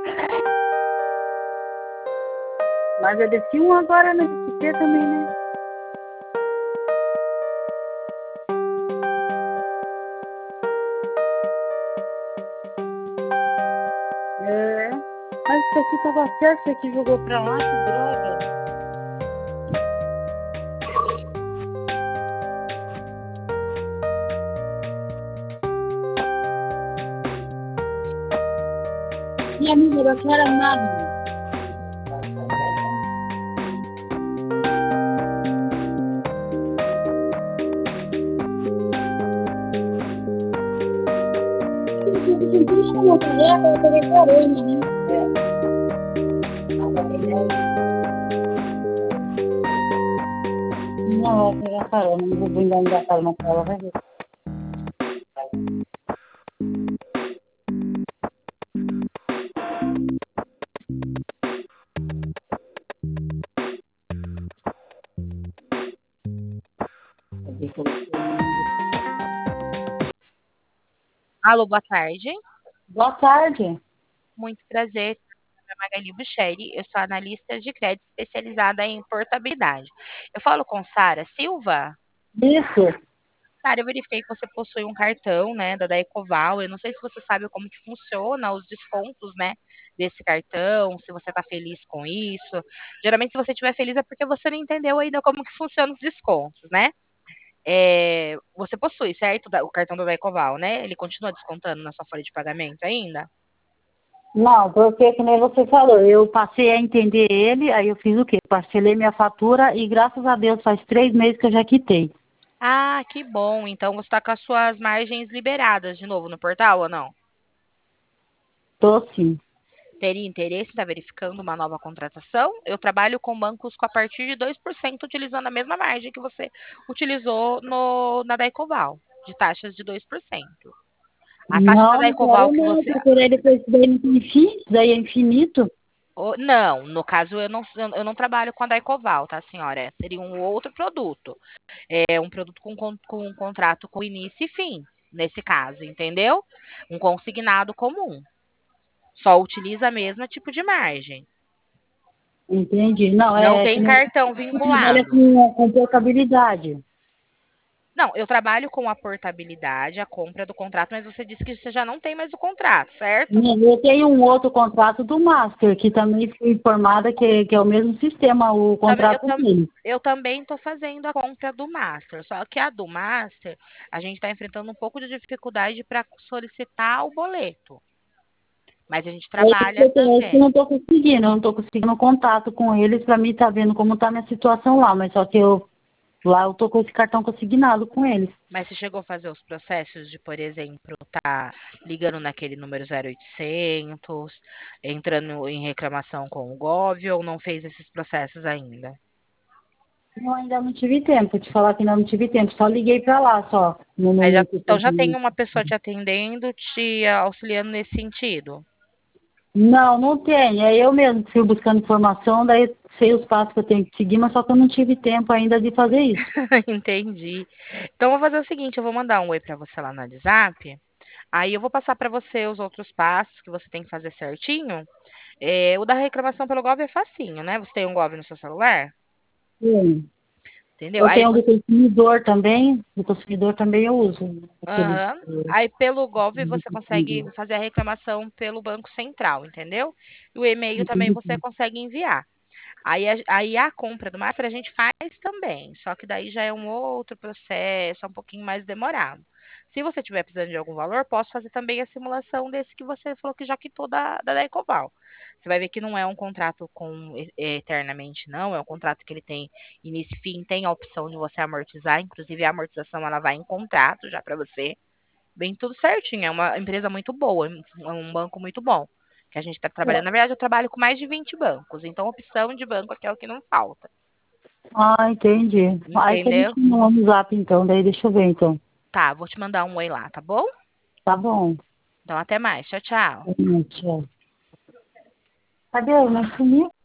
Mas eu desci um agora na XP também, né? É. Mas isso aqui tava certo, isso aqui jogou pra lá, que droga. Minha amiga, eu quero nada. Não, eu vou pegar carona, não vou brindar da carona com ela, vai ver. Alô, boa tarde. Boa tarde. Muito prazer. Meu nome é Magali Bucheri. Eu sou analista de crédito especializada em portabilidade. Eu falo com Sara Silva. Isso. Sara, eu verifiquei que você possui um cartão, né, da Ecoval. Eu não sei se você sabe como que funciona os descontos, né, desse cartão, se você está feliz com isso. Geralmente, se você estiver feliz é porque você não entendeu ainda como que funcionam os descontos, né? Você possui, certo? O cartão da Ecoval, né? Ele continua descontando na sua folha de pagamento ainda? Não, porque que nem você falou, eu passei a entender ele, aí eu fiz o quê? Parcelei minha fatura e graças a Deus faz 3 meses que eu já quitei. Ah, que bom. Então você está com as suas margens liberadas de novo no portal ou não? Tô sim. Teria interesse em estar verificando uma nova contratação? Eu trabalho com bancos com a partir de 2% utilizando a mesma margem que você utilizou na Daicoval, de taxas de 2%. A taxa da Não, não Daicoval quero que não, você. porque daí depois isso daí não tem fim, isso daí é infinito. Não, no caso eu não trabalho com a Daicoval, tá, senhora? Seria um outro produto. É um produto com um contrato com início e fim, nesse caso, entendeu? Um consignado comum. Só utiliza a mesma tipo de margem. Entendi. Não, Não é que tem nem cartão você trabalha vinculado. com portabilidade. Não, eu trabalho com a portabilidade, a compra do contrato, mas você disse que você já não tem mais o contrato, certo? Eu tenho um outro contrato do Master, que também fui informada que é o mesmo sistema, o Também, contrato dele. eu também estou fazendo a compra do Master, só que a do Master, a gente está enfrentando um pouco de dificuldade para solicitar o boleto. Mas a gente É isso que trabalha é isso que eu também. não estou conseguindo, eu não estou conseguindo contato com eles para mim estar vendo como está a minha situação lá, mas só que lá eu estou com esse cartão consignado com eles. Mas você chegou a fazer os processos de, por exemplo, tá ligando naquele número 0800, entrando em reclamação com o Gov, ou não fez esses processos ainda? Eu ainda não tive tempo, te falar que ainda não tive tempo, só liguei para lá só, no Mas momento que então eu já tem uma pessoa te atendendo, te auxiliando nesse sentido. Não, não tem. É eu mesmo que fui buscando informação, daí sei os passos que eu tenho que seguir, mas só que eu não tive tempo ainda de fazer isso. Entendi. Então eu vou fazer o seguinte, eu vou mandar um oi para você lá no WhatsApp. Aí eu vou passar para você os outros passos que você tem que fazer certinho. O da reclamação pelo Gov é facinho, né? Você tem um Gov no seu celular? Sim. Entendeu? Eu Aí tenho você do consumidor também eu uso. Aquele, Aham. Aí pelo Gov você consegue fazer a reclamação pelo Banco Central, entendeu? E o e-mail também você consegue enviar. Aí a compra do Master a gente faz também, só que daí já é um outro processo, é um pouquinho mais demorado. Se você tiver precisando de algum valor, posso fazer também a simulação desse que você falou que já quitou da Ecoval. Você vai ver que não é um contrato com eternamente, não, é um contrato que ele tem início e fim, tem a opção de você amortizar, inclusive a amortização ela vai em contrato já para você. Bem tudo certinho, é uma empresa muito boa, é um banco muito bom que a gente está trabalhando. Na verdade, eu trabalho com mais de 20 bancos, então opção de banco aqui é o que não falta. Ah, entendi. Aí você me Entendeu? chama no zap então, daí deixa eu ver então. Tá, vou te mandar um oi lá, tá bom? Tá bom. Então até mais. Tchau, tchau. Tchau. Cadê? Não sumiu?